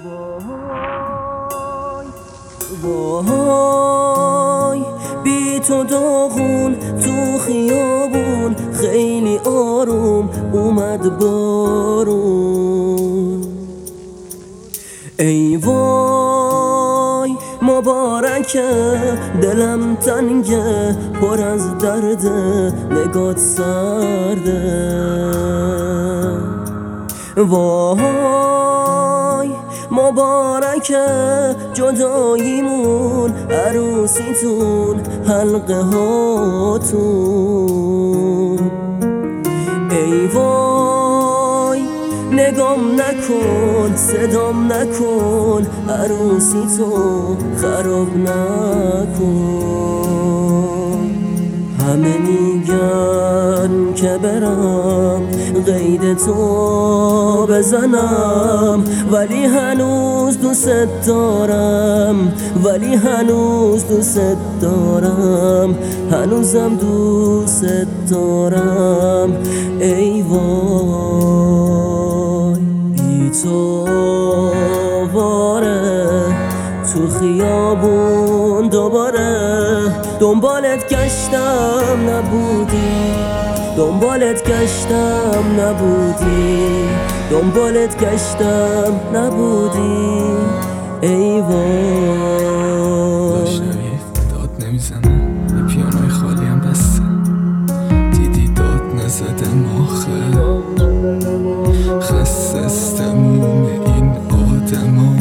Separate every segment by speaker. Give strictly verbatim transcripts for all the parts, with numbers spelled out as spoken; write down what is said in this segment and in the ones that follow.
Speaker 1: وای بی تو داغون تو خیابون خیلی آروم اومد بارون. ای وای مبارکه دلم تنگه پر از درده نگات سرده. وای مبارکه جداییمون عروسیتون حلقه هاتون. ای وای نگام نکن صدام نکن عروسی تو خراب نکن. همه میگن که برم قید تو بزنم ولی هنوز دوست دارم ولی هنوز دوست دارم هنوزم دوست دارم. ای وای بی تو آواره تو خیابون دوباره دنبالت گشتم نبودی دنبالت گشتم نبودی دنبالت گشتم نبودی. ای وای
Speaker 2: داشتم داد نمیزنم یه پیانوی خالی هم بستم دیدی داد نزدم آخر خسته تموم این آدما.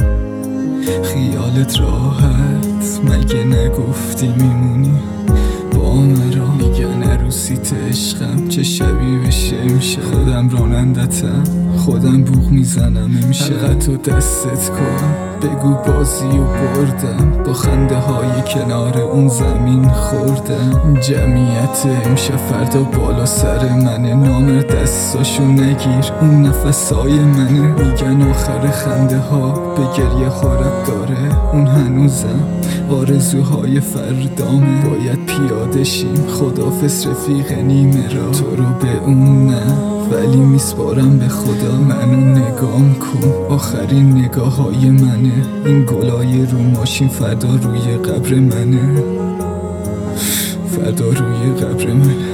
Speaker 2: خیالت راحت مگه نگفتی میمونی با مرا؟ میگن عروسیت عشقم چه شبیه بشه امشب. خودم رانندتم خودم بوق میزنم امشب. حلقتو دستت کن بگو بازی و بردم با خنده های کنار اون زمین خوردم. جمعیت امشب فردا بالا سر منه نامر دستاشو نگیر اون نفسای منه. میگن آخر خنده ها به گریه خورد داره اون هنوزم آرزوهای فردامه. باید پیاده شیم خدافظ رفیق نیمه را تو رو به اون نه ولی میسپارم به خدا. منو نگام کن آخرین نگاه های منه این گلای رو ماشین فردا روی قبر منه فردا روی قبر منه.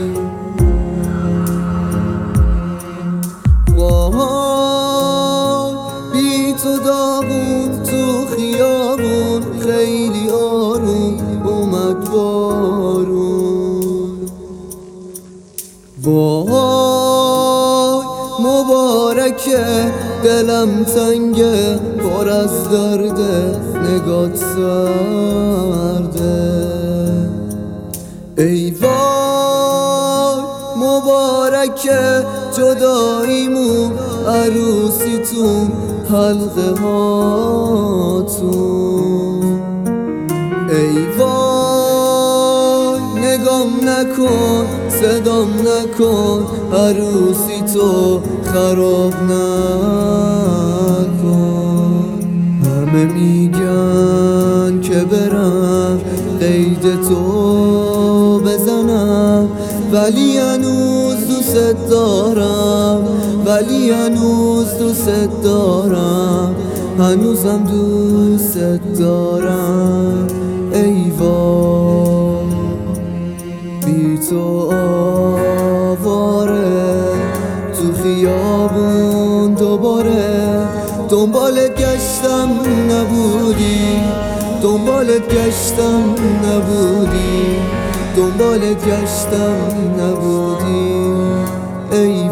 Speaker 3: وای بی تو داغون تو خیابون خیلی آروم اومد بارون. وای مبارکه دلم تنگه پر از درده نگات سرده. ای وای مبارکه جداییمون عروسیتون حلقه هاتون. ای وای نگام نکن صدام نکن عروسی تو خراب نکن. همه میگن که برم قید تو بزنم ولی هنوز دوست دارم ولی هنوز دوست دارم هنوزم دوست دارم. ای وای بی تو آواره تو خیابون دوباره دنبالت گشتم نبودی دنبالت گشتم نبودی دنبالت گشتم نبودی. ای